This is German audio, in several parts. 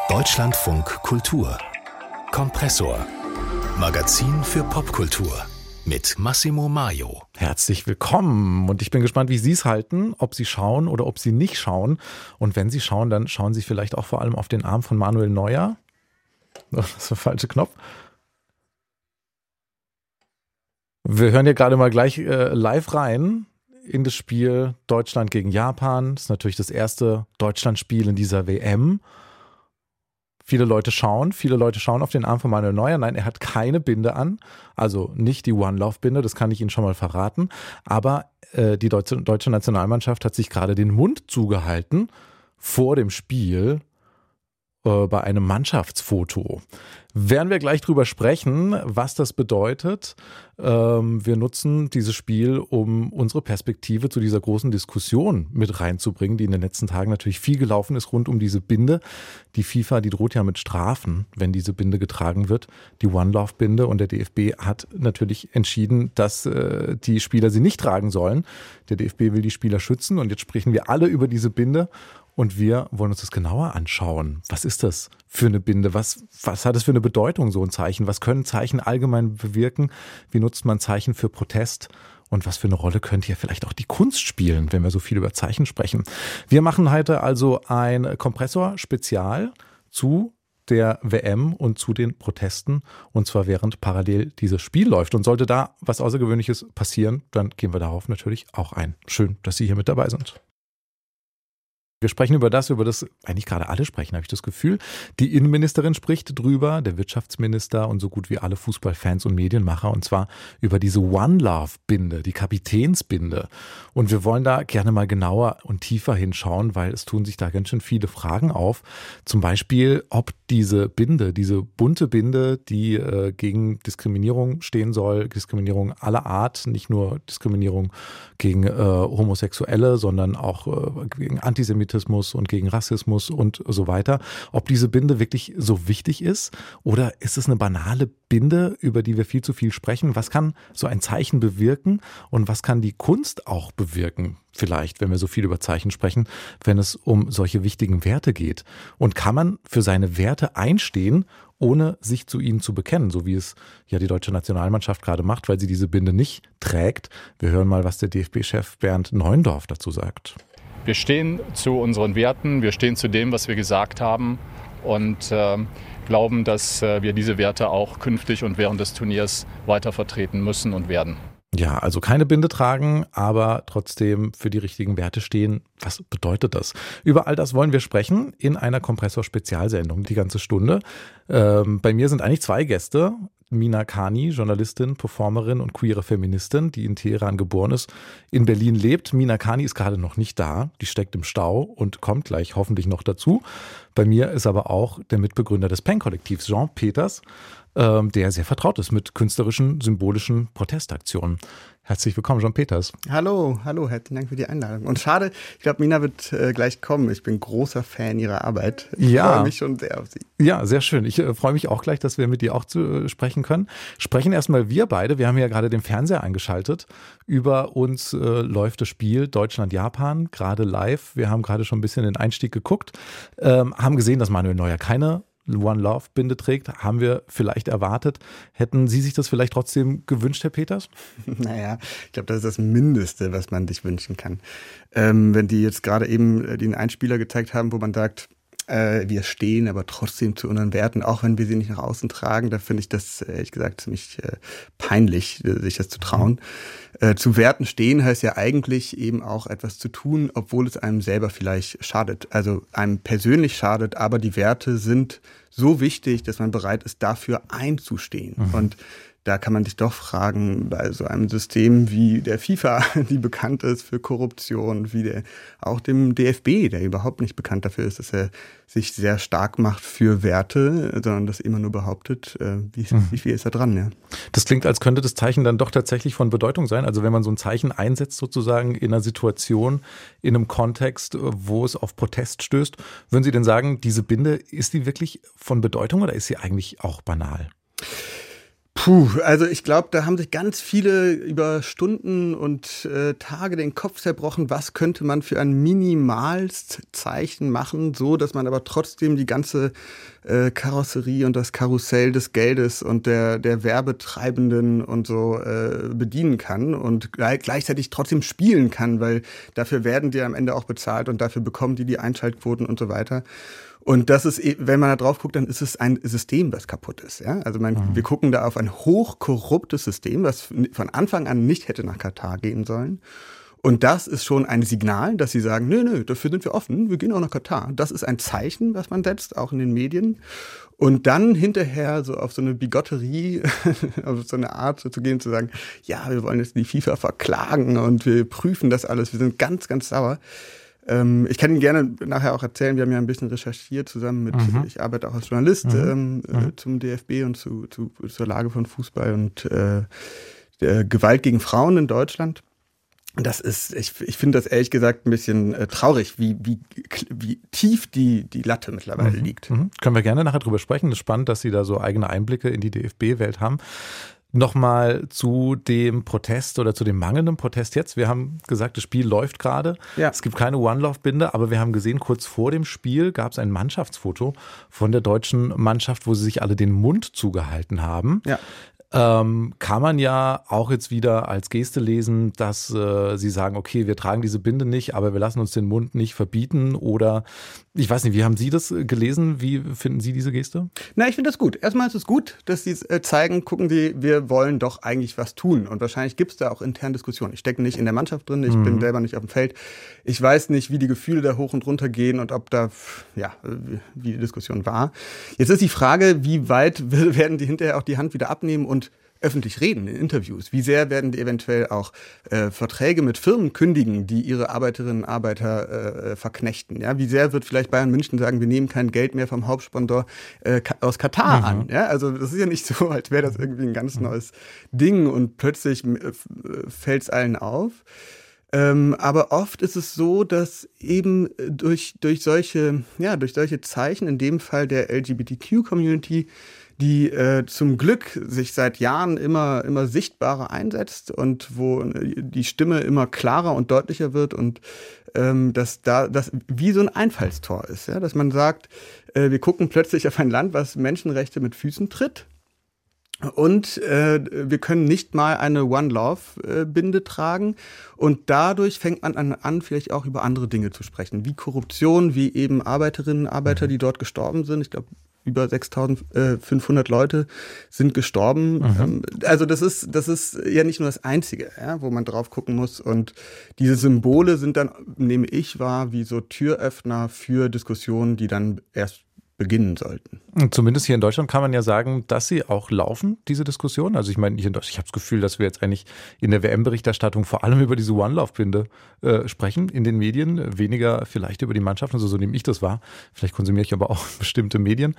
Deutschlandfunk Kultur Kompressor Magazin für Popkultur mit Massimo Maio. Herzlich willkommen und ich bin gespannt, wie Sie es halten, ob Sie schauen oder ob Sie nicht schauen. Und wenn Sie schauen, dann schauen Sie vielleicht auch vor allem auf den Arm von Manuel Neuer. Das ist der falsche Knopf. Wir hören hier gerade mal gleich live rein in das Spiel Deutschland gegen Japan. Das ist natürlich das erste Deutschlandspiel in dieser WM. Viele Leute schauen auf den Arm von Manuel Neuer. Nein, er hat keine Binde an, also nicht die One Love Binde, das kann ich Ihnen schon mal verraten. Aber die deutsche Nationalmannschaft hat sich gerade den Mund zugehalten vor dem Spiel bei einem Mannschaftsfoto. Werden wir gleich drüber sprechen, was das bedeutet. Wir nutzen dieses Spiel, um unsere Perspektive zu dieser großen Diskussion mit reinzubringen, die in den letzten Tagen natürlich viel gelaufen ist rund um diese Binde. Die FIFA, die droht ja mit Strafen, wenn diese Binde getragen wird, die One Love Binde. Und der DFB hat natürlich entschieden, dass die Spieler sie nicht tragen sollen. Der DFB will die Spieler schützen und jetzt sprechen wir alle über diese Binde. Und wir wollen uns das genauer anschauen. Was ist das für eine Binde? Was hat es für eine Bedeutung, so ein Zeichen? Was können Zeichen allgemein bewirken? Wie nutzt man Zeichen für Protest? Und was für eine Rolle könnte hier vielleicht auch die Kunst spielen, wenn wir so viel über Zeichen sprechen? Wir machen heute also ein Kompressor-Spezial zu der WM und zu den Protesten. Und zwar während parallel dieses Spiel läuft. Und sollte da was Außergewöhnliches passieren, dann gehen wir darauf natürlich auch ein. Schön, dass Sie hier mit dabei sind. Wir sprechen über das eigentlich gerade alle sprechen, habe ich das Gefühl. Die Innenministerin spricht drüber, der Wirtschaftsminister und so gut wie alle Fußballfans und Medienmacher, und zwar über diese One Love Binde, die Kapitänsbinde. Und wir wollen da gerne mal genauer und tiefer hinschauen, weil es tun sich da ganz schön viele Fragen auf. Zum Beispiel, ob diese Binde, diese bunte Binde, die gegen Diskriminierung stehen soll, Diskriminierung aller Art, nicht nur Diskriminierung gegen Homosexuelle, sondern auch gegen Antisemitismus und gegen Rassismus und so weiter, ob diese Binde wirklich so wichtig ist oder ist es eine banale Binde, über die wir viel zu viel sprechen? Was kann so ein Zeichen bewirken und was kann die Kunst auch bewirken? Vielleicht, wenn wir so viel über Zeichen sprechen, wenn es um solche wichtigen Werte geht. Und kann man für seine Werte einstehen, ohne sich zu ihnen zu bekennen, so wie es ja die deutsche Nationalmannschaft gerade macht, weil sie diese Binde nicht trägt? Wir hören mal, was der DFB-Chef Bernd Neuendorf dazu sagt. Wir stehen zu unseren Werten, wir stehen zu dem, was wir gesagt haben und glauben, dass wir diese Werte auch künftig und während des Turniers weiter vertreten müssen und werden. Ja, also keine Binde tragen, aber trotzdem für die richtigen Werte stehen. Was bedeutet das? Über all das wollen wir sprechen in einer Kompressor-Spezialsendung, die ganze Stunde. Bei mir sind eigentlich zwei Gäste. Mina Khani, Journalistin, Performerin und queere Feministin, die in Teheran geboren ist, in Berlin lebt. Mina Khani ist gerade noch nicht da, die steckt im Stau und kommt gleich hoffentlich noch dazu. Bei mir ist aber auch der Mitbegründer des PEN-Kollektivs, Jean Peters, der sehr vertraut ist mit künstlerischen, symbolischen Protestaktionen. Herzlich willkommen, Jean Peters. Hallo, herzlichen Dank für die Einladung. Und schade, ich glaube, Mina wird gleich kommen. Ich bin großer Fan ihrer Arbeit. Ich freue mich schon sehr auf sie. Ja, sehr schön. Ich freue mich auch gleich, dass wir mit dir auch sprechen können. Sprechen erstmal wir beide. Wir haben ja gerade den Fernseher eingeschaltet. Über uns läuft das Spiel Deutschland-Japan, gerade live. Wir haben gerade schon ein bisschen den Einstieg geguckt, haben gesehen, dass Manuel Neuer keine One Love Binde trägt, haben wir vielleicht erwartet. Hätten Sie sich das vielleicht trotzdem gewünscht, Herr Peters? Naja, ich glaube, das ist das Mindeste, was man sich wünschen kann. Wenn die jetzt gerade eben den Einspieler gezeigt haben, wo man sagt, wir stehen aber trotzdem zu unseren Werten, auch wenn wir sie nicht nach außen tragen, da finde ich das, ehrlich gesagt, ziemlich peinlich, sich das zu trauen. Zu Werten stehen heißt ja eigentlich eben auch etwas zu tun, obwohl es einem selber vielleicht schadet. Also einem persönlich schadet, aber die Werte sind so wichtig, dass man bereit ist, dafür einzustehen. Und da kann man sich doch fragen, bei so einem System wie der FIFA, die bekannt ist für Korruption, wie auch dem DFB, der überhaupt nicht bekannt dafür ist, dass er sich sehr stark macht für Werte, sondern das immer nur behauptet, wie viel ist da dran. Ja. Das klingt, als könnte das Zeichen dann doch tatsächlich von Bedeutung sein. Also wenn man so ein Zeichen einsetzt sozusagen in einer Situation, in einem Kontext, wo es auf Protest stößt, würden Sie denn sagen, diese Binde, ist die wirklich von Bedeutung oder ist sie eigentlich auch banal? Also ich glaube, da haben sich ganz viele über Stunden und Tage den Kopf zerbrochen, was könnte man für ein Minimalstzeichen machen, so dass man aber trotzdem die ganze Karosserie und das Karussell des Geldes und der Werbetreibenden und so bedienen kann und gleichzeitig trotzdem spielen kann, weil dafür werden die am Ende auch bezahlt und dafür bekommen die Einschaltquoten und so weiter. Und das ist, wenn man da drauf guckt, dann ist es ein System, das kaputt ist. Ja? Also wir gucken da auf ein hochkorruptes System, was von Anfang an nicht hätte nach Katar gehen sollen. Und das ist schon ein Signal, dass sie sagen, nö, dafür sind wir offen, wir gehen auch nach Katar. Das ist ein Zeichen, was man setzt, auch in den Medien. Und dann hinterher so auf so eine Bigotterie, auf so eine Art so zu gehen, zu sagen, ja, wir wollen jetzt die FIFA verklagen und wir prüfen das alles, wir sind ganz, ganz sauer. Ich kann Ihnen gerne nachher auch erzählen, wir haben ja ein bisschen recherchiert zusammen mit, ich arbeite auch als Journalist zum DFB und zur Lage von Fußball und Gewalt gegen Frauen in Deutschland. Das ist, ich finde das ehrlich gesagt ein bisschen traurig, wie tief die Latte mittlerweile liegt. Können wir gerne nachher drüber sprechen. Es ist spannend, dass Sie da so eigene Einblicke in die DFB-Welt haben. Nochmal zu dem Protest oder zu dem mangelnden Protest jetzt. Wir haben gesagt, das Spiel läuft gerade. Ja. Es gibt keine One-Love-Binde, aber wir haben gesehen, kurz vor dem Spiel gab es ein Mannschaftsfoto von der deutschen Mannschaft, wo sie sich alle den Mund zugehalten haben. Ja. Kann man ja auch jetzt wieder als Geste lesen, dass sie sagen, okay, wir tragen diese Binde nicht, aber wir lassen uns den Mund nicht verbieten oder ich weiß nicht, wie haben Sie das gelesen? Wie finden Sie diese Geste? Na, ich finde das gut. Erstmal ist es gut, dass Sie zeigen, gucken Sie, wir wollen doch eigentlich was tun und wahrscheinlich gibt es da auch interne Diskussionen. Ich stecke nicht in der Mannschaft drin, ich bin selber nicht auf dem Feld. Ich weiß nicht, wie die Gefühle da hoch und runter gehen und ob da, wie die Diskussion war. Jetzt ist die Frage, wie weit werden die hinterher auch die Hand wieder abnehmen und öffentlich reden in Interviews? Wie sehr werden die eventuell auch Verträge mit Firmen kündigen, die ihre Arbeiterinnen und Arbeiter verknechten? Ja? Wie sehr wird vielleicht Bayern München sagen, wir nehmen kein Geld mehr vom Hauptsponsor aus Katar an? Ja? Also das ist ja nicht so, als wäre das irgendwie ein ganz neues Ding und plötzlich fällt es allen auf. Aber oft ist es so, dass eben durch solche Zeichen, in dem Fall der LGBTQ-Community, die zum Glück sich seit Jahren immer sichtbarer einsetzt und wo die Stimme immer klarer und deutlicher wird und dass das wie so ein Einfallstor ist, ja? Dass man sagt, wir gucken plötzlich auf ein Land, was Menschenrechte mit Füßen tritt. Und wir können nicht mal eine One-Love-Binde tragen. Und dadurch fängt man an, vielleicht auch über andere Dinge zu sprechen, wie Korruption, wie eben Arbeiterinnen und Arbeiter, die dort gestorben sind. Ich glaube, über 6.500 Leute sind gestorben. Also das ist ja nicht nur das Einzige, ja, wo man drauf gucken muss. Und diese Symbole sind dann, nehme ich wahr, wie so Türöffner für Diskussionen, die dann erst beginnen sollten. Zumindest hier in Deutschland kann man ja sagen, dass sie auch laufen, diese Diskussion. Also ich meine, ich habe das Gefühl, dass wir jetzt eigentlich in der WM-Berichterstattung vor allem über diese One-Love-Binde sprechen in den Medien, weniger vielleicht über die Mannschaft, also so nehme ich das wahr. Vielleicht konsumiere ich aber auch bestimmte Medien.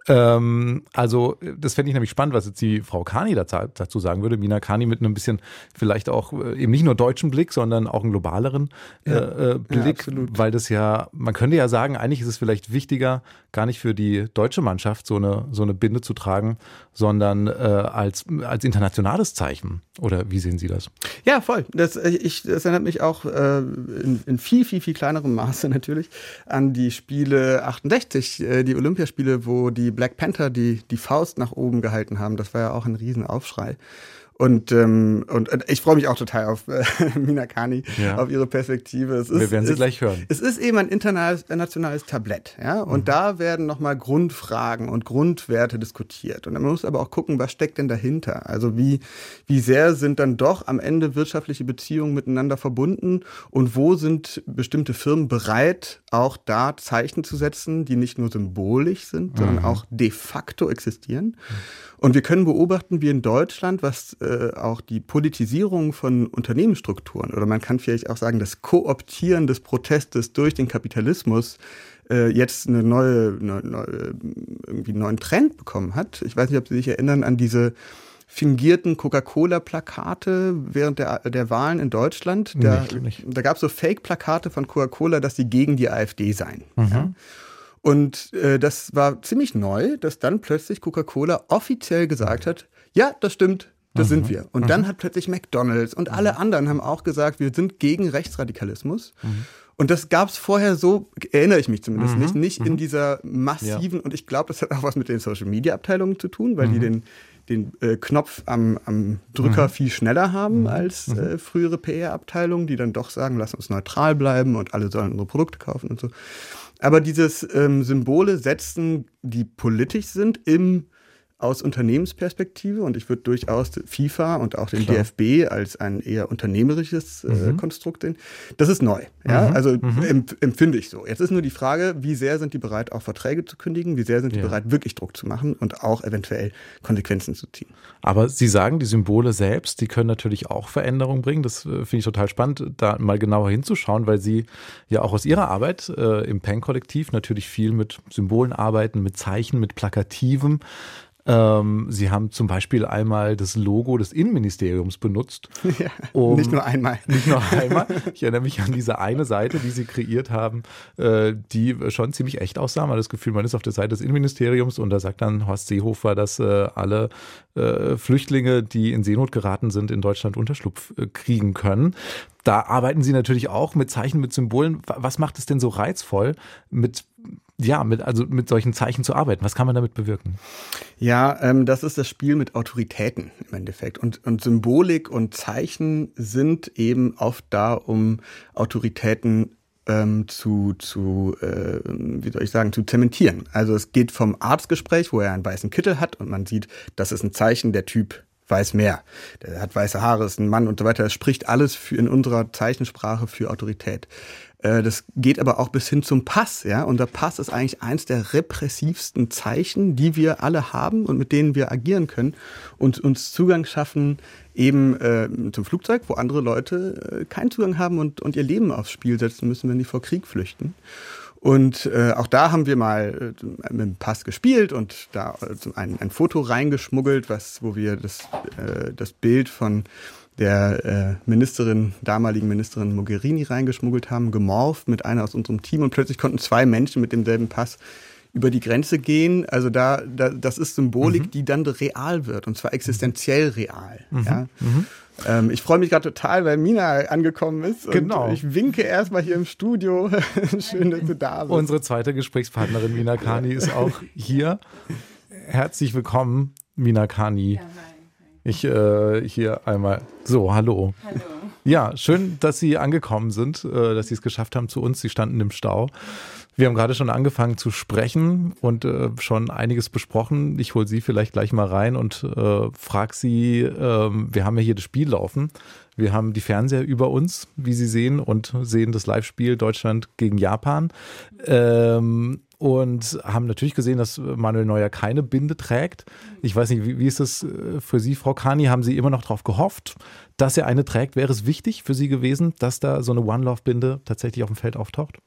Also das fände ich nämlich spannend, was jetzt die Frau Kani dazu sagen würde. Mina Kani mit einem bisschen vielleicht auch eben nicht nur deutschen Blick, sondern auch einen globaleren Blick, weil das ja, man könnte ja sagen, eigentlich ist es vielleicht wichtiger, gar nicht für die deutsche Mannschaft so eine Binde zu tragen, sondern als internationales Zeichen. Oder wie sehen Sie das? Ja, voll. Das erinnert mich auch in viel, viel, viel kleinerem Maße natürlich an die Spiele 68, die Olympiaspiele, wo die Black Panther die Faust nach oben gehalten haben. Das war ja auch ein Riesenaufschrei. Und ich freue mich auch total auf Mina Kani, auf ihre Perspektive. Wir werden sie gleich hören. Es ist eben ein internationales Tablett, ja, und da werden nochmal Grundfragen und Grundwerte diskutiert. Und man muss aber auch gucken, was steckt denn dahinter? Also wie sehr sind dann doch am Ende wirtschaftliche Beziehungen miteinander verbunden und wo sind bestimmte Firmen bereit, auch da Zeichen zu setzen, die nicht nur symbolisch sind, sondern auch de facto existieren. Und wir können beobachten, wie in Deutschland, was auch die Politisierung von Unternehmensstrukturen oder man kann vielleicht auch sagen, das Kooptieren des Protestes durch den Kapitalismus jetzt einen neuen Trend bekommen hat. Ich weiß nicht, ob Sie sich erinnern an diese fingierten Coca-Cola-Plakate während der Wahlen in Deutschland. Da gab es so Fake-Plakate von Coca-Cola, dass sie gegen die AfD seien. Ja? Und das war ziemlich neu, dass dann plötzlich Coca-Cola offiziell gesagt hat, ja, das stimmt, das sind wir. Und dann hat plötzlich McDonald's und alle anderen haben auch gesagt, wir sind gegen Rechtsradikalismus. Und das gab es vorher so, erinnere ich mich zumindest nicht in dieser massiven, und ich glaube, das hat auch was mit den Social-Media-Abteilungen zu tun, weil die den Knopf am Drücker viel schneller haben als frühere PR-Abteilungen, die dann doch sagen, lass uns neutral bleiben und alle sollen unsere Produkte kaufen und so. Aber dieses Symbole setzen, die politisch sind, aus Unternehmensperspektive, und ich würde durchaus FIFA und auch den DFB als ein eher unternehmerisches Konstrukt sehen. Das ist neu. Ja? Also empfinde ich so. Jetzt ist nur die Frage, wie sehr sind die bereit, auch Verträge zu kündigen, wie sehr sind die bereit, wirklich Druck zu machen und auch eventuell Konsequenzen zu ziehen. Aber Sie sagen, die Symbole selbst, die können natürlich auch Veränderungen bringen. Das finde ich total spannend, da mal genauer hinzuschauen, weil Sie ja auch aus Ihrer Arbeit im PEN-Kollektiv natürlich viel mit Symbolen arbeiten, mit Zeichen, mit Plakativem. Sie haben zum Beispiel einmal das Logo des Innenministeriums benutzt. Ja, nicht nur einmal. Nicht nur einmal. Ich erinnere mich an diese eine Seite, die Sie kreiert haben, die schon ziemlich echt aussah. Man hat das Gefühl, man ist auf der Seite des Innenministeriums und da sagt dann Horst Seehofer, dass alle Flüchtlinge, die in Seenot geraten sind, in Deutschland Unterschlupf kriegen können. Da arbeiten Sie natürlich auch mit Zeichen, mit Symbolen. Was macht es denn so reizvoll, mit solchen Zeichen zu arbeiten? Was kann man damit bewirken? Ja, das ist das Spiel mit Autoritäten im Endeffekt. Und Symbolik und Zeichen sind eben oft da, um Autoritäten zu zementieren. Also es geht vom Arztgespräch, wo er einen weißen Kittel hat und man sieht, das ist ein Zeichen, der Typ weiß mehr. Der hat weiße Haare, ist ein Mann und so weiter. Das spricht alles in unserer Zeichensprache für Autorität. Das geht aber auch bis hin zum Pass. Ja? Unser Pass ist eigentlich eins der repressivsten Zeichen, die wir alle haben und mit denen wir agieren können und uns Zugang schaffen eben zum Flugzeug, wo andere Leute keinen Zugang haben und ihr Leben aufs Spiel setzen müssen, wenn die vor Krieg flüchten. Und auch da haben wir mal mit dem Pass gespielt und da ein Foto reingeschmuggelt, wo wir das Bild von der damaligen Ministerin Mogherini reingeschmuggelt haben, gemorpht mit einer aus unserem Team und plötzlich konnten 2 Menschen mit demselben Pass über die Grenze gehen. Also das ist Symbolik, die dann real wird und zwar existenziell real. Ja? Ich freue mich gerade total, weil Mina angekommen ist. Genau. Und ich winke erstmal hier im Studio. Schön, dass du da bist. Unsere zweite Gesprächspartnerin Mina Kani ist auch hier. Herzlich willkommen, Mina Kani. Ja, hi. Ich hier einmal. So, hallo. Hallo. Ja, schön, dass Sie angekommen sind, dass Sie es geschafft haben zu uns. Sie standen im Stau. Wir haben gerade schon angefangen zu sprechen und schon einiges besprochen. Ich hole Sie vielleicht gleich mal rein und frage Sie, wir haben ja hier das Spiel laufen. Wir haben die Fernseher über uns, wie Sie sehen, und sehen das Live-Spiel Deutschland gegen Japan. Und haben natürlich gesehen, dass Manuel Neuer keine Binde trägt. Ich weiß nicht, wie ist das für Sie, Frau Kani? Haben Sie immer noch darauf gehofft, dass er eine trägt? Wäre es wichtig für Sie gewesen, dass da so eine One-Love-Binde tatsächlich auf dem Feld auftaucht?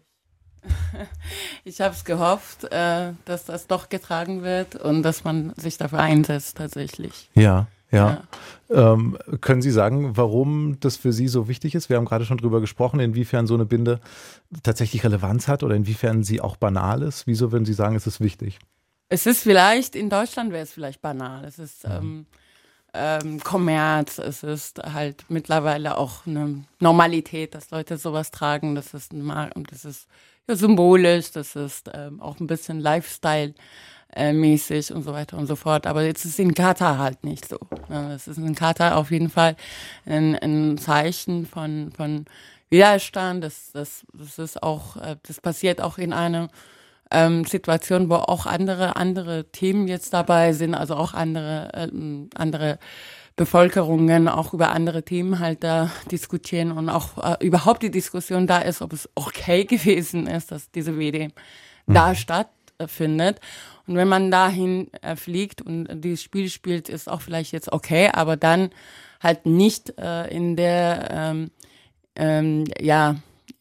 Ich habe es gehofft, dass das doch getragen wird und dass man sich dafür einsetzt tatsächlich. Ja. Können Sie sagen, warum das für Sie so wichtig ist? Wir haben gerade schon drüber gesprochen, inwiefern so eine Binde tatsächlich Relevanz hat oder inwiefern sie auch banal ist. Wieso würden Sie sagen, es ist wichtig? Es ist vielleicht, in Deutschland wäre es vielleicht banal. Es ist Kommerz, es ist halt mittlerweile auch eine Normalität, dass Leute sowas tragen. Das ist ja symbolisch, das ist auch ein bisschen Lifestyle-mäßig und so weiter und so fort. Aber jetzt ist es in Katar halt nicht so. Es ist in Katar auf jeden Fall ein Zeichen von Widerstand. Das ist auch, das passiert auch in einer Situation, wo auch andere Themen jetzt dabei sind, also auch andere Bevölkerungen auch über andere Themen halt da diskutieren und auch überhaupt die Diskussion da ist, ob es okay gewesen ist, dass diese WM da stattfindet. Und wenn man dahin fliegt und dieses Spiel spielt, ist auch vielleicht jetzt okay, aber dann halt nicht in der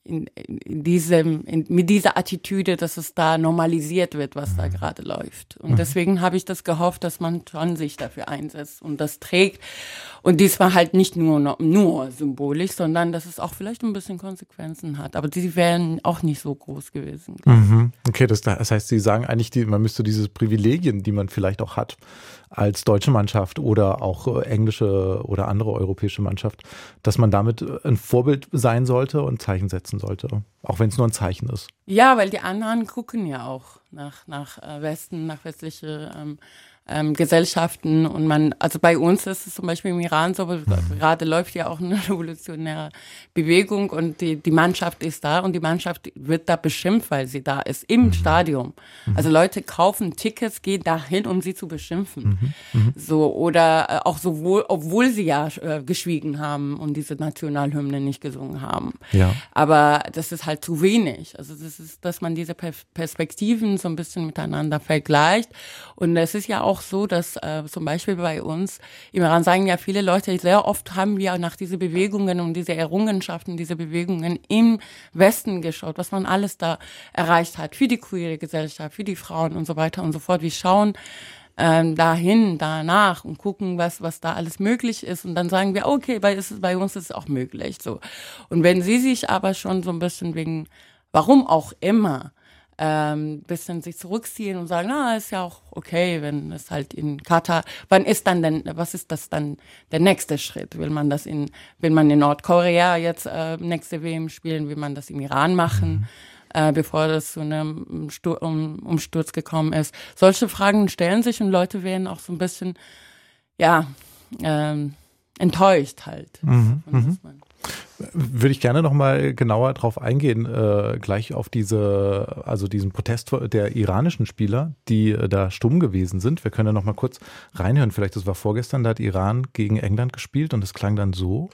mit dieser Attitüde, dass es da normalisiert wird, was da gerade läuft. Und deswegen habe ich das gehofft, dass man schon sich dafür einsetzt und das trägt. Und diesmal halt nicht nur symbolisch, sondern dass es auch vielleicht ein bisschen Konsequenzen hat. Aber die wären auch nicht so groß gewesen. Okay, das heißt, Sie sagen eigentlich, man müsste diese Privilegien, die man vielleicht auch hat als deutsche Mannschaft oder auch englische oder andere europäische Mannschaft, dass man damit ein Vorbild sein sollte und Zeichen setzen sollte, auch wenn es nur ein Zeichen ist. Ja, weil die anderen gucken ja auch nach Westen, nach westliche Gesellschaften und also bei uns ist es zum Beispiel im Iran so, gerade läuft ja auch eine revolutionäre Bewegung und die Mannschaft ist da und die Mannschaft wird da beschimpft, weil sie da ist, im Stadion. Also Leute kaufen Tickets, gehen dahin, um sie zu beschimpfen. So, oder auch obwohl sie ja geschwiegen haben und diese Nationalhymne nicht gesungen haben. Ja. Aber das ist halt zu wenig. Also das ist, dass man diese Perspektiven so ein bisschen miteinander vergleicht und es ist ja auch so, dass zum Beispiel bei uns im Iran sagen ja viele Leute, sehr oft haben wir nach diese Bewegungen und diese Errungenschaften, diese Bewegungen im Westen geschaut, was man alles da erreicht hat für die queere Gesellschaft, für die Frauen und so weiter und so fort. Wir schauen danach und gucken, was da alles möglich ist und dann sagen wir, okay, bei uns ist es auch möglich. So. Und wenn sie sich aber schon so ein bisschen wegen, warum auch immer, bisschen sich zurückziehen und sagen, ist ja auch okay, wenn es halt in Katar, was ist das dann der nächste Schritt? Will man in Nordkorea jetzt nächste WM spielen, will man das im Iran machen, bevor das zu einem Umsturz gekommen ist? Solche Fragen stellen sich und Leute werden auch so ein bisschen, enttäuscht halt. Würde ich gerne noch mal genauer drauf eingehen, gleich auf diesen Protest der iranischen Spieler, die da stumm gewesen sind. Wir können ja noch mal kurz reinhören. Vielleicht, das war vorgestern, da hat Iran gegen England gespielt und es klang dann so.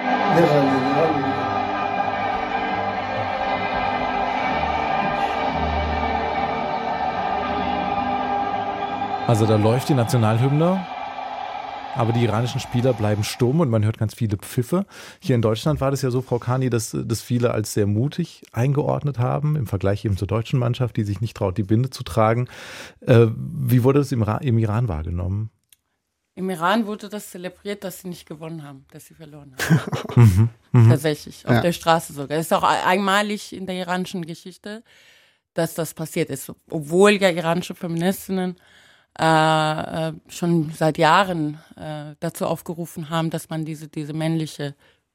Also da läuft die Nationalhymne, aber die iranischen Spieler bleiben stumm und man hört ganz viele Pfiffe. Hier in Deutschland war das ja so, Frau Khani, dass das viele als sehr mutig eingeordnet haben, im Vergleich eben zur deutschen Mannschaft, die sich nicht traut, die Binde zu tragen. Wie wurde das im Iran wahrgenommen? Im Iran wurde das zelebriert, dass sie nicht gewonnen haben, dass sie verloren haben. Tatsächlich, auf der Straße sogar. Es ist auch einmalig in der iranischen Geschichte, dass das passiert ist. Obwohl ja iranische Feministinnen schon seit Jahren dazu aufgerufen haben, dass man diese männliche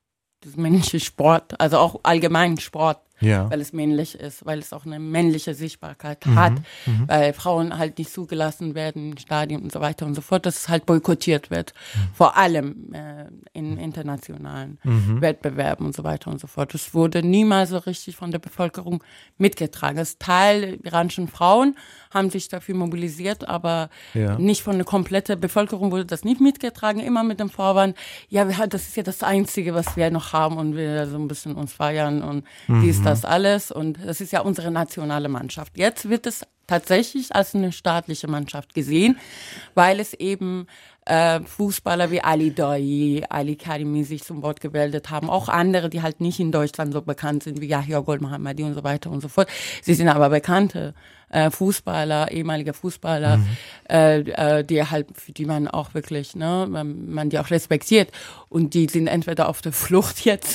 Sport, also auch allgemein Sport, weil es männlich ist, weil es auch eine männliche Sichtbarkeit hat, weil Frauen halt nicht zugelassen werden in Stadien und so weiter und so fort, dass es halt boykottiert wird, vor allem in internationalen Wettbewerben und so weiter und so fort. Das wurde niemals so richtig von der Bevölkerung mitgetragen. Das Teil der iranischen Frauen haben sich dafür mobilisiert, aber nicht von der kompletten Bevölkerung wurde das nicht mitgetragen, immer mit dem Vorwand, das ist ja das Einzige, was wir noch haben und wir so ein bisschen uns feiern und dies, das alles und das ist ja unsere nationale Mannschaft. Jetzt wird es tatsächlich als eine staatliche Mannschaft gesehen, weil es eben Fußballer wie Ali Daei, Ali Karimi sich zum Wort gemeldet haben, auch andere, die halt nicht in Deutschland so bekannt sind wie Yahya Gol-Mohammadi und so weiter und so fort. Sie sind aber bekannte Fußballer, ehemalige Fußballer, die halt, für die man auch wirklich, man die auch respektiert. Und die sind entweder auf der Flucht jetzt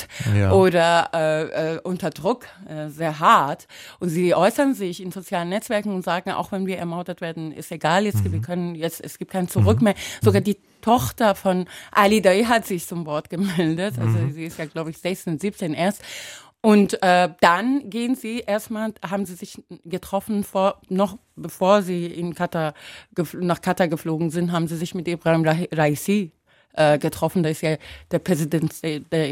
oder unter Druck, sehr hart. Und sie äußern sich in sozialen Netzwerken und sagen, auch wenn wir ermordet werden, ist egal, es gibt kein Zurück mehr. Sogar die Tochter von Ali Daei hat sich zum Wort gemeldet. Also sie ist ja, glaube ich, 16, 17 erst. Und dann haben sie sich getroffen, bevor sie nach Katar geflogen sind, haben sie sich mit Ebrahim Raisi getroffen. Der ist ja der Präsident des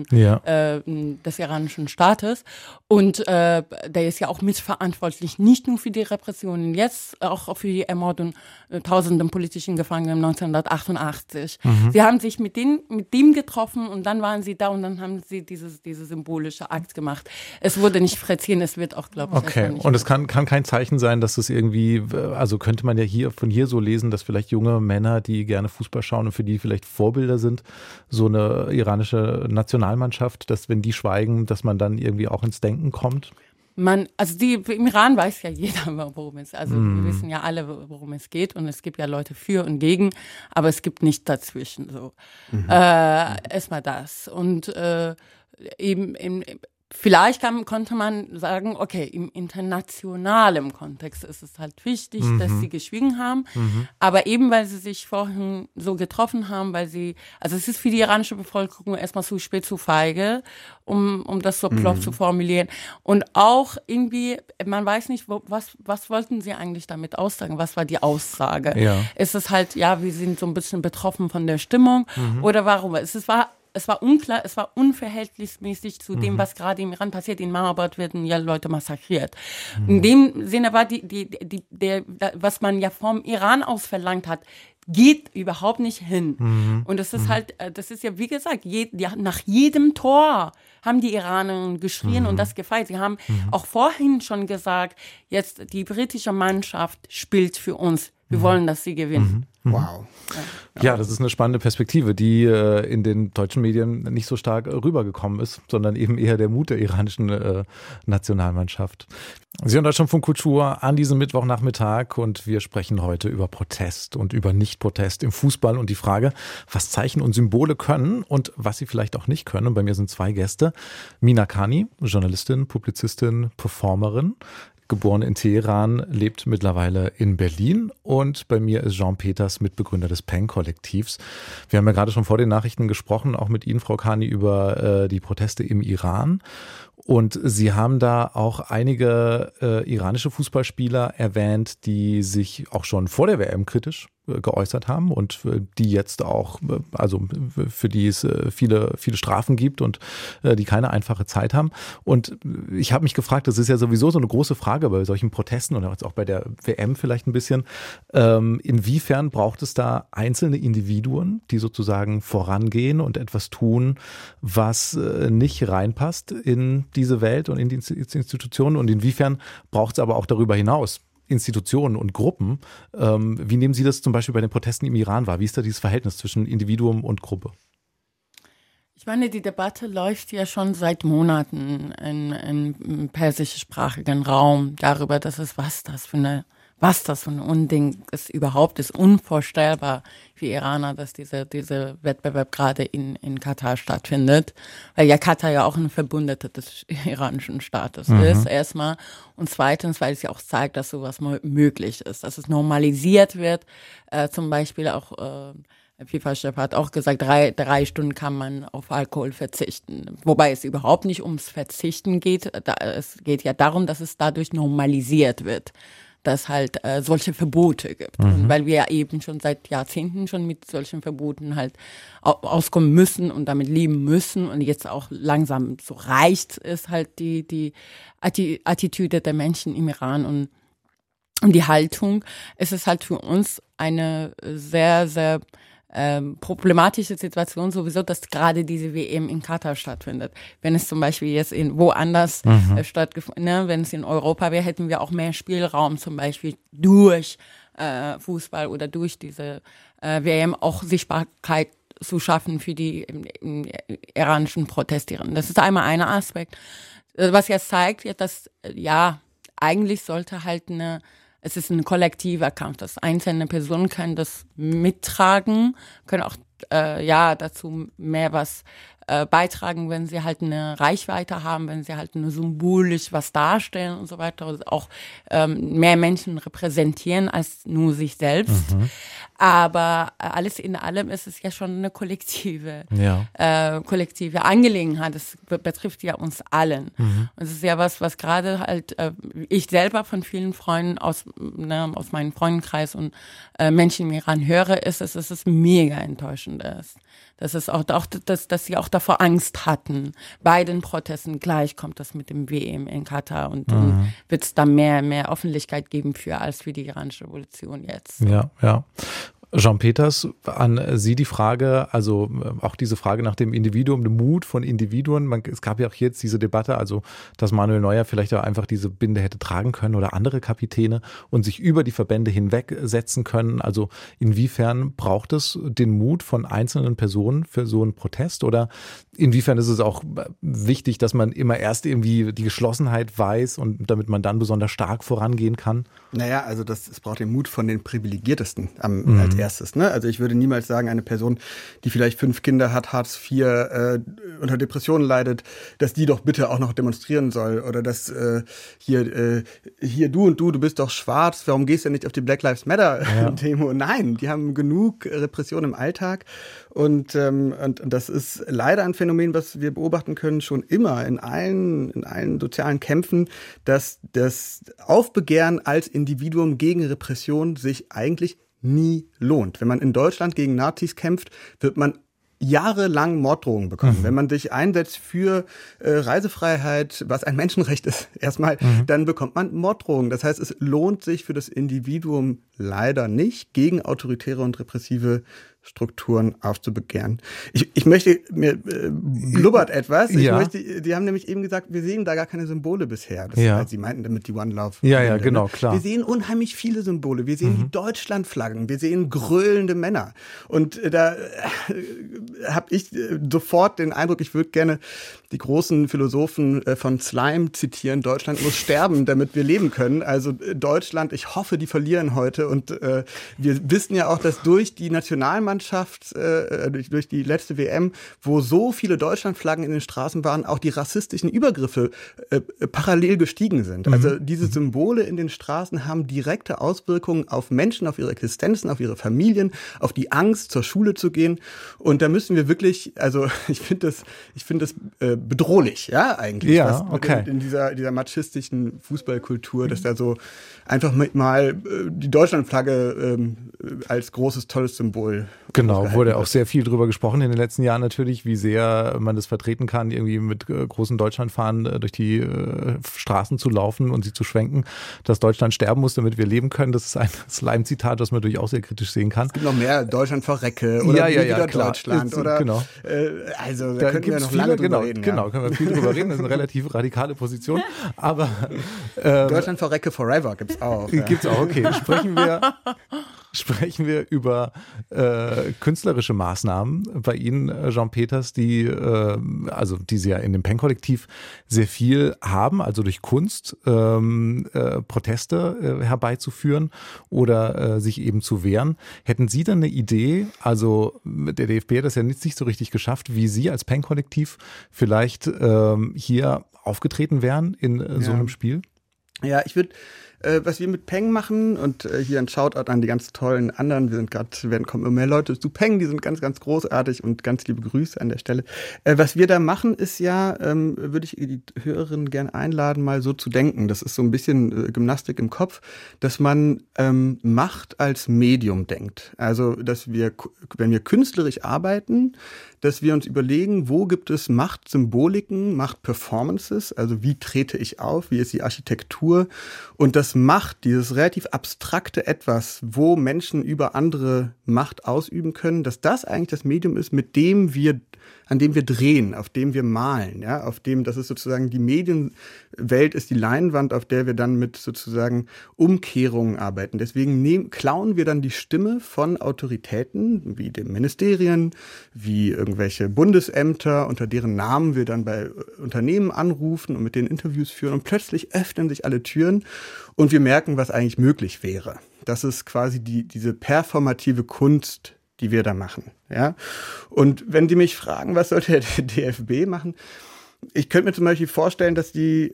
iranischen Staates. Und der ist ja auch mitverantwortlich, nicht nur für die Repressionen, jetzt auch für die Ermordung tausenden politischen Gefangenen 1988. Sie haben sich mit dem getroffen und dann waren sie da und dann haben sie diese symbolische Akt gemacht. Es wurde nicht fräzieren, es wird auch, glaube ich, okay. Und es kann kein Zeichen sein, dass es irgendwie, also könnte man ja von hier so lesen, dass vielleicht junge Männer, die gerne Fußball schauen und für die vielleicht Vorbilder sind, so eine iranische Nationalmannschaft, dass wenn die schweigen, dass man dann irgendwie auch ins Denken kommt? Im Iran weiß ja jeder, worum es geht. Also wir wissen ja alle, worum es geht und es gibt ja Leute für und gegen, aber es gibt nichts dazwischen. So. Erstmal das. Und vielleicht konnte man sagen, okay, im internationalen Kontext ist es halt wichtig, dass sie geschwiegen haben. Aber eben, weil sie sich vorhin so getroffen haben, also es ist für die iranische Bevölkerung erstmal zu spät, zu feige, um das so plump zu formulieren. Und auch irgendwie, man weiß nicht, was wollten sie eigentlich damit aussagen? Was war die Aussage? Ja. Ist es halt, ja, wir sind so ein bisschen betroffen von der Stimmung oder warum? Es war unklar, es war unverhältnismäßig zu dem, was gerade im Iran passiert. In Mahabad werden ja Leute massakriert. In dem Sinne war was man ja vom Iran aus verlangt hat, geht überhaupt nicht hin. Und das ist halt, das ist ja wie gesagt, nach jedem Tor haben die Iraner geschrien und das gefeiert. Sie haben auch vorhin schon gesagt, jetzt die britische Mannschaft spielt für uns. Wir wollen, dass sie gewinnen. Wow. Ja, das ist eine spannende Perspektive, die in den deutschen Medien nicht so stark rübergekommen ist, sondern eben eher der Mut der iranischen Nationalmannschaft. Sie hören Deutschlandfunk Kultur an diesem Mittwochnachmittag und wir sprechen heute über Protest und über Nicht-Protest im Fußball und die Frage, was Zeichen und Symbole können und was sie vielleicht auch nicht können. Und bei mir sind 2 Gäste. Mina Kani, Journalistin, Publizistin, Performerin, geboren in Teheran, lebt mittlerweile in Berlin und bei mir ist Jean Peters, Mitbegründer des Peng-Kollektivs. Wir haben ja gerade schon vor den Nachrichten gesprochen, auch mit Ihnen, Frau Kani, über die Proteste im Iran. Und Sie haben da auch einige iranische Fußballspieler erwähnt, die sich auch schon vor der WM kritisch geäußert haben und die jetzt auch, also für die es viele Strafen gibt und die keine einfache Zeit haben. Und ich habe mich gefragt, das ist ja sowieso so eine große Frage bei solchen Protesten und auch bei der WM vielleicht ein bisschen, inwiefern braucht es da einzelne Individuen, die sozusagen vorangehen und etwas tun, was nicht reinpasst in diese Welt und in die Institutionen und inwiefern braucht es aber auch darüber hinaus Institutionen und Gruppen. Wie nehmen Sie das zum Beispiel bei den Protesten im Iran wahr? Wie ist da dieses Verhältnis zwischen Individuum und Gruppe? Ich meine, die Debatte läuft ja schon seit Monaten im persischsprachigen Raum darüber, was das für ein Unding ist überhaupt, ist unvorstellbar für Iraner, dass dieser Wettbewerb gerade in Katar stattfindet, weil ja Katar ja auch ein Verbündeter des iranischen Staates ist, erstmal. Und zweitens, weil es ja auch zeigt, dass sowas möglich ist, dass es normalisiert wird. Zum Beispiel auch FIFA-Chef hat auch gesagt, drei Stunden kann man auf Alkohol verzichten. Wobei es überhaupt nicht ums Verzichten geht. Es geht ja darum, dass es dadurch normalisiert wird, dass halt solche Verbote gibt. Und weil wir ja eben schon seit Jahrzehnten schon mit solchen Verboten halt auskommen müssen und damit leben müssen und jetzt auch langsam so reicht es halt die Attitüde der Menschen im Iran und die Haltung. Es ist halt für uns eine sehr, sehr problematische Situation sowieso, dass gerade diese WM in Katar stattfindet. Wenn es zum Beispiel jetzt woanders stattgefunden, wenn es in Europa wäre, hätten wir auch mehr Spielraum zum Beispiel durch Fußball oder durch diese WM auch Sichtbarkeit zu schaffen für die iranischen Protestierenden. Das ist einmal ein Aspekt. Was jetzt zeigt, dass eigentlich sollte halt es ist ein kollektiver Kampf. Das einzelne Personen können das mittragen, können auch dazu mehr was beitragen, wenn sie halt eine Reichweite haben, wenn sie halt eine symbolisch was darstellen und so weiter, also auch mehr Menschen repräsentieren als nur sich selbst. Aber alles in allem ist es ja schon eine kollektive Angelegenheit. Das betrifft ja uns allen. Und es ist ja was gerade halt ich selber von vielen Freunden aus meinem Freundenkreis und Menschen im Iran höre, ist, dass es mega enttäuschend ist. Das ist auch dass sie auch davor Angst hatten. Bei den Protesten gleich kommt das mit dem WM in Katar und wird es da mehr Öffentlichkeit geben als für die iranische Revolution jetzt. Ja. Jean Peters, an Sie die Frage, also auch diese Frage nach dem Individuum, dem Mut von Individuen. Es gab ja auch jetzt diese Debatte, also dass Manuel Neuer vielleicht auch einfach diese Binde hätte tragen können oder andere Kapitäne und sich über die Verbände hinwegsetzen können. Also inwiefern braucht es den Mut von einzelnen Personen für so einen Protest oder inwiefern ist es auch wichtig, dass man immer erst irgendwie die Geschlossenheit weiß und damit man dann besonders stark vorangehen kann? Naja, also es braucht den Mut von den Privilegiertesten als erstes. Ne? Also ich würde niemals sagen, eine Person, die vielleicht 5 Kinder hat, Hartz IV, unter Depressionen leidet, dass die doch bitte auch noch demonstrieren soll. Oder dass hier du und du bist doch schwarz, warum gehst du denn nicht auf die Black Lives Matter Demo? Nein, die haben genug Repression im Alltag. Und das ist leider ein Phänomen, was wir beobachten können, schon immer in allen sozialen Kämpfen, dass das Aufbegehren als Individuum gegen Repression sich eigentlich nie lohnt. Wenn man in Deutschland gegen Nazis kämpft, wird man jahrelang Morddrohungen bekommen. Wenn man sich einsetzt für Reisefreiheit, was ein Menschenrecht ist, erstmal, dann bekommt man Morddrohungen. Das heißt, es lohnt sich für das Individuum leider nicht, gegen autoritäre und repressive Strukturen aufzubegehren. Ich möchte, mir blubbert etwas. Die haben nämlich eben gesagt, wir sehen da gar keine Symbole bisher. Sie meinten damit die One Love. Ja, genau, klar. Wir sehen unheimlich viele Symbole. Wir sehen die Deutschlandflaggen. Wir sehen grölende Männer. Und da habe ich sofort den Eindruck, ich würde gerne die großen Philosophen von Slime zitieren. Deutschland muss sterben, damit wir leben können. Also Deutschland, ich hoffe, die verlieren heute. Und wir wissen ja auch, dass durch die Nationalmannschaft, durch die letzte WM, wo so viele Deutschlandflaggen in den Straßen waren, auch die rassistischen Übergriffe parallel gestiegen sind. Also diese Symbole in den Straßen haben direkte Auswirkungen auf Menschen, auf ihre Existenzen, auf ihre Familien, auf die Angst, zur Schule zu gehen. Und da müssen wir wirklich, also ich finde das bedrohlich, ja, eigentlich. Ja, okay. In dieser machistischen Fußballkultur, dass da so einfach mal die Deutschlandflagge als großes, tolles Symbol. Genau, wurde auch sehr viel drüber gesprochen in den letzten Jahren natürlich, wie sehr man das vertreten kann, irgendwie mit großen Deutschlandfahnen durch die Straßen zu laufen und sie zu schwenken, dass Deutschland sterben muss, damit wir leben können. Das ist ein Slime-Zitat, das man natürlich auch sehr kritisch sehen kann. Es gibt noch mehr, Deutschland verrecke oder wieder klar. Deutschland. Oder, genau. Also da könnten wir noch lange drüber reden. Genau, können wir viel drüber reden. Das ist eine relativ radikale Position. Aber Deutschland verrecke forever gibt's auch. Gibt's auch, okay. Sprechen wir über künstlerische Maßnahmen bei Ihnen, Jean Peters, die Sie ja in dem PEN-Kollektiv sehr viel haben, also durch Kunst Proteste herbeizuführen oder sich eben zu wehren. Hätten Sie dann eine Idee, also der DFB hat das ja nicht so richtig geschafft, wie Sie als PEN-Kollektiv vielleicht hier aufgetreten wären in so einem Spiel? Ja, ich würde was wir mit Peng machen und hier ein Shoutout an die ganz tollen anderen, kommen immer mehr Leute zu Peng, die sind ganz, ganz großartig und ganz liebe Grüße an der Stelle. Was wir da machen ist ja, würde ich die Hörerinnen gerne einladen, mal so zu denken. Das ist so ein bisschen Gymnastik im Kopf, dass man Macht als Medium denkt. Also, dass wir, wenn wir künstlerisch arbeiten, dass wir uns überlegen, wo gibt es Machtsymboliken, Machtperformances, also wie trete ich auf, wie ist die Architektur und das Macht, dieses relativ abstrakte Etwas, wo Menschen über andere Macht ausüben können, dass das eigentlich das Medium ist, an dem wir drehen, auf dem wir malen, ja, das ist sozusagen die Medienwelt ist die Leinwand, auf der wir dann mit sozusagen Umkehrungen arbeiten. Deswegen klauen wir dann die Stimme von Autoritäten, wie den Ministerien, wie irgendwelche Bundesämter, unter deren Namen wir dann bei Unternehmen anrufen und mit denen Interviews führen und plötzlich öffnen sich alle Türen und wir merken, was eigentlich möglich wäre. Das ist quasi diese performative Kunst, die wir da machen, ja. Und wenn die mich fragen, was sollte der DFB machen? Ich könnte mir zum Beispiel vorstellen, dass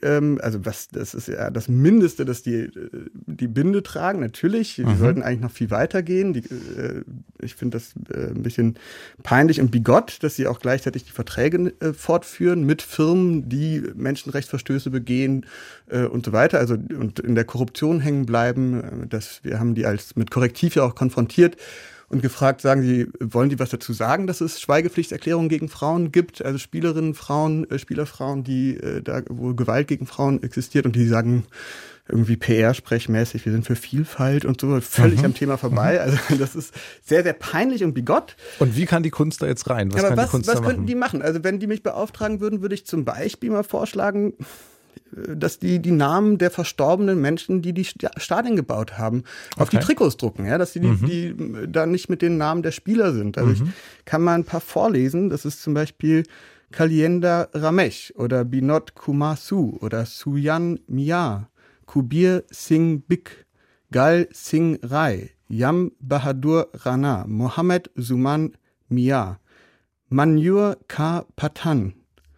das ist ja das Mindeste, dass die Binde tragen, natürlich. Die sollten eigentlich noch viel weiter gehen. Ich finde das ein bisschen peinlich und bigott, dass sie auch gleichzeitig die Verträge fortführen mit Firmen, die Menschenrechtsverstöße begehen und so weiter. Also und in der Korruption hängen bleiben. Wir haben die mit Korrektiv ja auch konfrontiert. Und gefragt, wollen die was dazu sagen, dass es Schweigepflichterklärungen gegen Frauen gibt, also Spielerfrauen, die wo Gewalt gegen Frauen existiert und die sagen, irgendwie PR-sprechmäßig, wir sind für Vielfalt und so, völlig am Thema vorbei. Also das ist sehr, sehr peinlich und bigott. Und wie kann die Kunst da jetzt rein? Was könnten die machen? Also wenn die mich beauftragen würden, würde ich zum Beispiel mal vorschlagen, dass die Namen der verstorbenen Menschen, die Stadien gebaut haben, auf die Trikots drucken, ja, dass die da nicht mit den Namen der Spieler sind. Also ich kann mal ein paar vorlesen. Das ist zum Beispiel Kalyenda Ramesh oder Binod Kumar Su oder Suyan Mia, Kubir Singh Bik, Gal Singh Rai, Yam Bahadur Rana, Mohammed Suman Mia, Manjur K. Patan,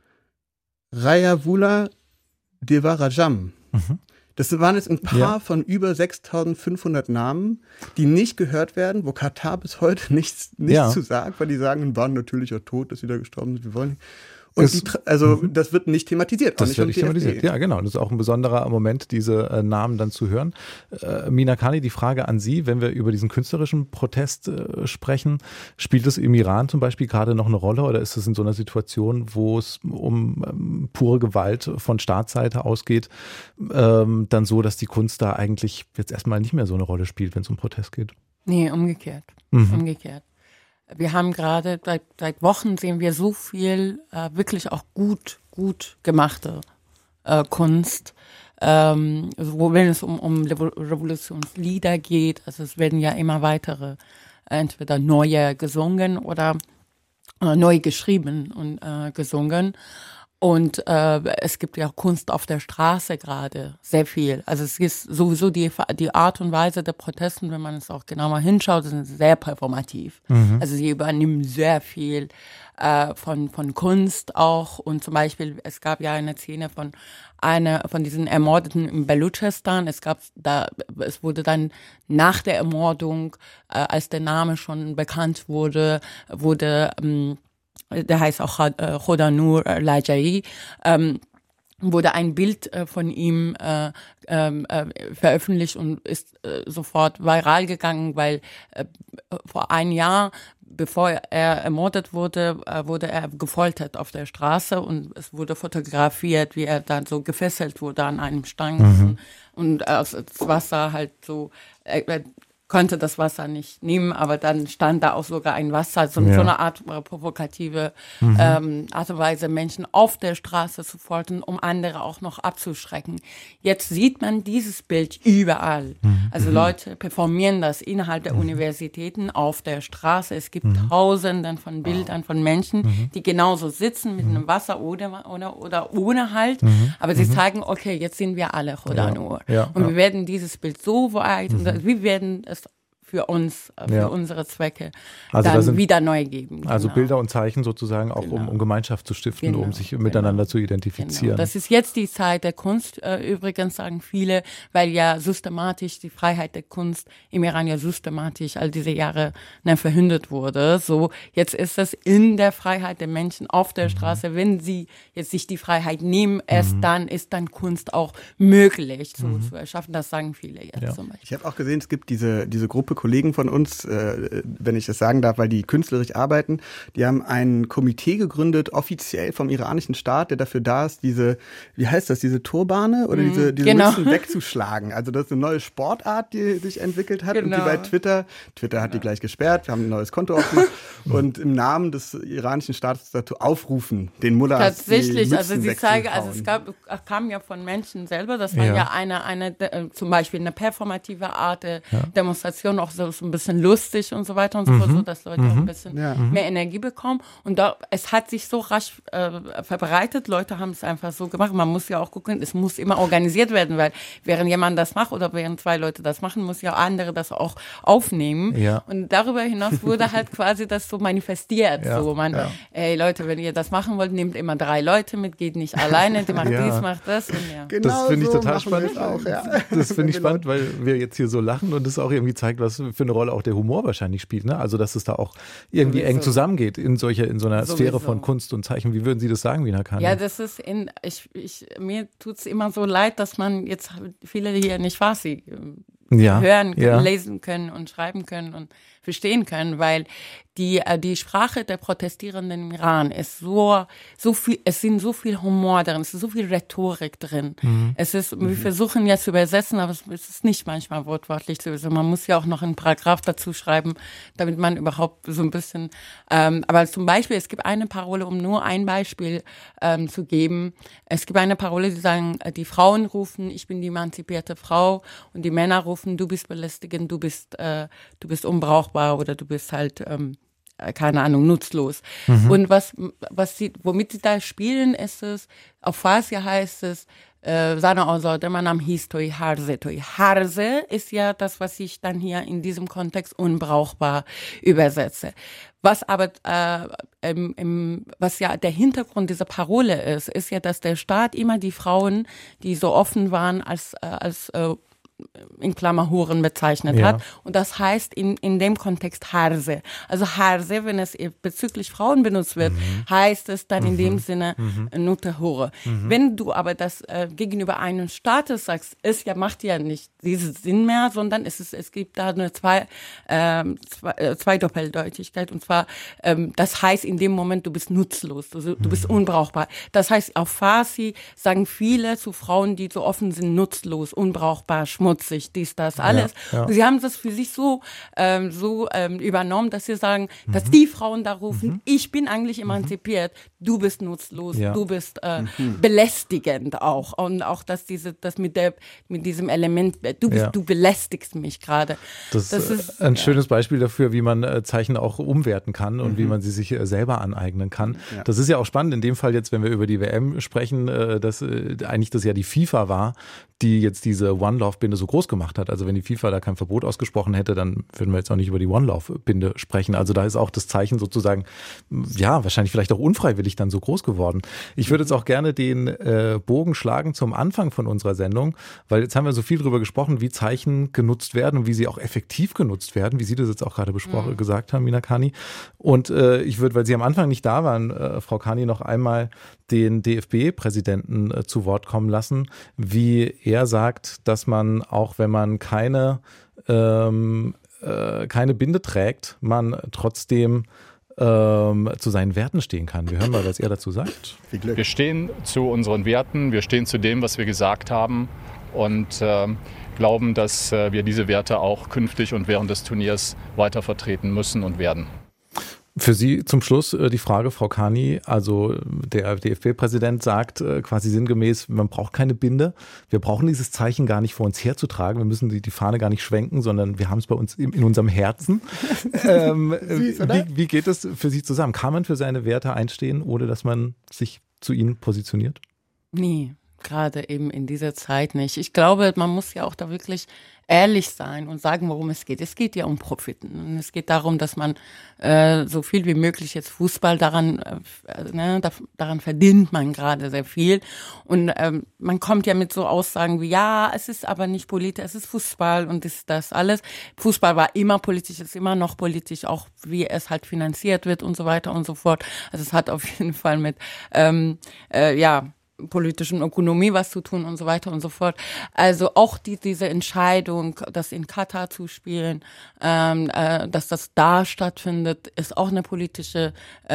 Rayavula Devarajam. Das waren jetzt ein paar von über 6.500 Namen, die nicht gehört werden, wo Katar bis heute nichts zu sagt, weil die sagen, ein war natürlicher Tod, dass sie da gestorben sind, wir wollen nicht. Und das wird nicht thematisiert. Das wird nicht thematisiert. Ja, genau. Das ist auch ein besonderer Moment, diese Namen dann zu hören. Mina Kani, die Frage an Sie, wenn wir über diesen künstlerischen Protest sprechen, spielt es im Iran zum Beispiel gerade noch eine Rolle oder ist es in so einer Situation, wo es um pure Gewalt von Staatsseite ausgeht, dann so, dass die Kunst da eigentlich jetzt erstmal nicht mehr so eine Rolle spielt, wenn es um Protest geht? Nee, umgekehrt. Umgekehrt. Wir haben gerade, seit Wochen sehen wir so viel wirklich auch gut gemachte Kunst, wenn es um Revolutionslieder geht. Also es werden ja immer weitere, entweder neue gesungen oder neu geschrieben und gesungen. Und es gibt ja Kunst auf der Straße gerade, sehr viel. Also es ist sowieso die Art und Weise der Protesten, wenn man es auch genauer hinschaut, sind sehr performativ. Also sie übernehmen sehr viel von Kunst auch. Und zum Beispiel, es gab ja eine Szene von diesen Ermordeten in Baluchistan. Es wurde dann nach der Ermordung, als der Name schon bekannt wurde, der heißt auch Khodanur Lajai, wurde ein Bild von ihm veröffentlicht und ist sofort viral gegangen, weil vor einem Jahr, bevor er ermordet wurde, wurde er gefoltert auf der Straße und es wurde fotografiert, wie er dann so gefesselt wurde an einem Stang und das Wasser halt so konnte das Wasser nicht nehmen, aber dann stand da auch sogar ein Wasser, so eine Art provokative Art und Weise, Menschen auf der Straße zu foltern, um andere auch noch abzuschrecken. Jetzt sieht man dieses Bild überall. Also Leute performieren das innerhalb der Universitäten auf der Straße. Es gibt Tausenden von Bildern von Menschen, die genauso sitzen mit einem Wasser oder ohne halt, aber sie zeigen, okay, jetzt sind wir alle Khodanur. Und wir werden dieses Bild so weit, und wir werden es für uns, für unsere Zwecke also dann wieder neu geben. Genau. Also Bilder und Zeichen sozusagen auch, um Gemeinschaft zu stiften, um sich miteinander zu identifizieren. Genau. Das ist jetzt die Zeit der Kunst, übrigens sagen viele, weil ja systematisch die Freiheit der Kunst im Iran ja systematisch all diese Jahre verhindert wurde. So, jetzt ist es in der Freiheit der Menschen auf der Straße, wenn sie jetzt sich die Freiheit nehmen, erst dann ist dann Kunst auch möglich zu erschaffen. Das sagen viele jetzt zum Beispiel. Ich habe auch gesehen, es gibt diese Gruppe Kollegen von uns, wenn ich das sagen darf, weil die künstlerisch arbeiten, die haben ein Komitee gegründet, offiziell vom iranischen Staat, der dafür da ist, diese Turbane oder diese Mützen wegzuschlagen. Also das ist eine neue Sportart, die sich entwickelt hat und die bei Twitter hat die gleich gesperrt, wir haben ein neues Konto aufgemacht und im Namen des iranischen Staates dazu aufrufen, den Mullahs tatsächlich, die also sie zeigen, also es kam ja von Menschen selber, das war ja eine zum Beispiel eine performative Art der Demonstration, auch so ein bisschen lustig und so weiter und so fort, so dass Leute auch ein bisschen mehr Energie bekommen. Und es hat sich so rasch verbreitet. Leute haben es einfach so gemacht. Man muss ja auch gucken, es muss immer organisiert werden, weil während jemand das macht oder während zwei Leute das machen, muss ja andere das auch aufnehmen. Ja. Und darüber hinaus wurde halt quasi das so manifestiert. Ja. So ey Leute, wenn ihr das machen wollt, nehmt immer 3 Leute mit, geht nicht alleine, die macht dies, macht das. Und Genau das finde ich so total spannend. Auch, Das finde ich spannend, weil wir jetzt hier so lachen und es auch irgendwie zeigt, was für eine Rolle auch der Humor wahrscheinlich spielt. Ne? Also, dass es da auch irgendwie eng zusammengeht in so einer Sphäre von Kunst und Zeichen. Wie würden Sie das sagen, Mina Kani? Ja, das ist mir tut es immer so leid, dass man jetzt viele hier nicht Farsi hören können, lesen können und schreiben können und verstehen können, weil die Sprache der Protestierenden im Iran ist so viel, es sind so viel Humor drin, es ist so viel Rhetorik drin. Wir versuchen ja zu übersetzen, aber es ist nicht manchmal wortwörtlich zu übersetzen. Man muss ja auch noch einen Paragraph dazu schreiben, damit man überhaupt so ein bisschen, aber zum Beispiel, es gibt eine Parole, um nur ein Beispiel zu geben. Es gibt eine Parole, die sagen, die Frauen rufen, ich bin die emanzipierte Frau, und die Männer rufen, du bist belästigend, du bist unbrauchbar oder du bist halt keine Ahnung, nutzlos. Und womit sie da spielen, ist es, auf Farsi heißt es, Zana Azade, mein Name hieß Toi Harze. Toi Harze ist ja das, was ich dann hier in diesem Kontext unbrauchbar übersetze. Was aber, was ja der Hintergrund dieser Parole ist ja, dass der Staat immer die Frauen, die so offen waren, als in Klammer Huren bezeichnet hat. Und das heißt in dem Kontext Harse. Also Harse, wenn es bezüglich Frauen benutzt wird, heißt es dann in dem Sinne Nutte Hure. Wenn du aber das gegenüber einem Staates sagst, macht ja nicht diesen Sinn mehr, sondern es gibt da eine zwei Doppeldeutigkeit. Und zwar, das heißt in dem Moment, du bist nutzlos, du bist unbrauchbar. Das heißt, auf Farsi sagen viele zu Frauen, die so offen sind, nutzlos, unbrauchbar, schmutzig, dies, das, alles. Ja. Und sie haben das für sich so übernommen, dass sie sagen, dass die Frauen da rufen, ich bin eigentlich emanzipiert, du bist nutzlos, du bist belästigend auch. Und auch, dass mit diesem Element, du belästigst mich gerade. Das ist ein schönes Beispiel dafür, wie man Zeichen auch umwerten kann und wie man sie sich selber aneignen kann. Ja. Das ist ja auch spannend, in dem Fall jetzt, wenn wir über die WM sprechen, dass eigentlich das ja die FIFA war, die jetzt diese One-Love-Binde so groß gemacht hat. Also wenn die FIFA da kein Verbot ausgesprochen hätte, dann würden wir jetzt auch nicht über die One-Love-Binde sprechen. Also da ist auch das Zeichen sozusagen, ja, wahrscheinlich vielleicht auch unfreiwillig dann so groß geworden. Ich würde jetzt auch gerne den Bogen schlagen zum Anfang von unserer Sendung, weil jetzt haben wir so viel drüber gesprochen, wie Zeichen genutzt werden und wie sie auch effektiv genutzt werden, wie Sie das jetzt auch gerade gesagt haben, Mina Kani. Und ich würde, weil Sie am Anfang nicht da waren, Frau Kani, noch einmal den DFB-Präsidenten zu Wort kommen lassen, wie er sagt, dass man, auch wenn man keine Binde trägt, man trotzdem zu seinen Werten stehen kann. Wir hören mal, was er dazu sagt. Wir stehen zu unseren Werten, wir stehen zu dem, was wir gesagt haben, und glauben, dass wir diese Werte auch künftig und während des Turniers weiter vertreten müssen und werden. Für Sie zum Schluss die Frage, Frau Kani, also der DFB-Präsident sagt quasi sinngemäß, man braucht keine Binde, wir brauchen dieses Zeichen gar nicht vor uns herzutragen, wir müssen die Fahne gar nicht schwenken, sondern wir haben es bei uns in unserem Herzen. Wie geht es für Sie zusammen? Kann man für seine Werte einstehen, ohne dass man sich zu ihnen positioniert? Nee, gerade eben in dieser Zeit nicht. Ich glaube, man muss ja auch da wirklich ehrlich sein und sagen, worum es geht. Es geht ja um Profiten. Und es geht darum, dass man so viel wie möglich jetzt Fußball daran verdient man gerade sehr viel. Und man kommt ja mit so Aussagen wie, ja, es ist aber nicht politisch, es ist Fußball und ist das alles. Fußball war immer politisch, ist immer noch politisch, auch wie es halt finanziert wird und so weiter und so fort. Also es hat auf jeden Fall mit, politischen Ökonomie was zu tun und so weiter und so fort. Also auch diese Entscheidung, das in Katar zu spielen, dass das da stattfindet, ist auch eine politische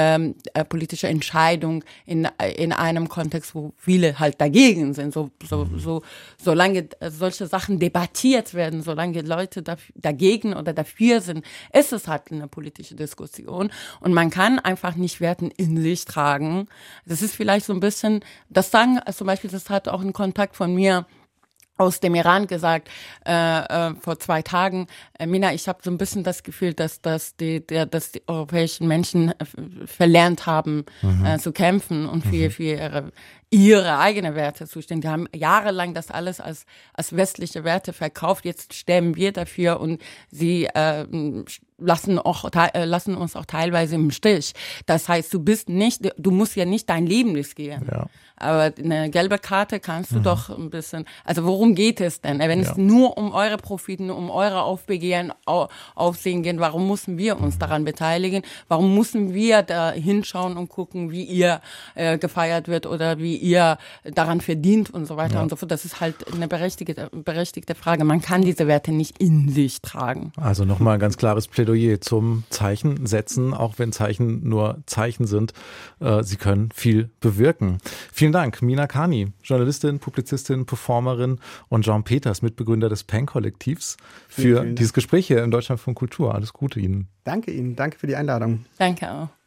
Entscheidung in einem Kontext, wo viele halt dagegen sind. Solange solche Sachen debattiert werden, solange Leute dagegen oder dafür sind, ist es halt eine politische Diskussion. Und man kann einfach nicht Werten in sich tragen. Das ist vielleicht so ein bisschen, das sagen, zum Beispiel, das hat auch ein Kontakt von mir aus dem Iran gesagt, vor 2 Tagen, Mina, ich habe so ein bisschen das Gefühl, dass die europäischen Menschen verlernt haben, zu kämpfen und für ihre eigene Werte zu stehen. Die haben jahrelang das alles als westliche Werte verkauft. Jetzt sterben wir dafür und sie lassen uns auch teilweise im Stich. Das heißt, du musst ja nicht dein Leben riskieren. Ja. Aber eine gelbe Karte kannst du doch ein bisschen, also worum geht es denn? Wenn es nur um eure Profiten, um eure Aufbegehren, Aufsehen geht, warum müssen wir uns daran beteiligen? Warum müssen wir da hinschauen und gucken, wie ihr gefeiert wird oder wie ihr daran verdient und so weiter und so fort? Das ist halt eine berechtigte Frage. Man kann diese Werte nicht in sich tragen. Also nochmal ein ganz klares Plädoyer Plädoyer zum Zeichen setzen, auch wenn Zeichen nur Zeichen sind. Sie können viel bewirken. Vielen Dank, Mina Kani, Journalistin, Publizistin, Performerin, und Jean Peters, Mitbegründer des PEN-Kollektivs, für dieses Gespräch hier im Deutschlandfunk Kultur. Alles Gute Ihnen. Danke Ihnen, danke für die Einladung. Danke auch.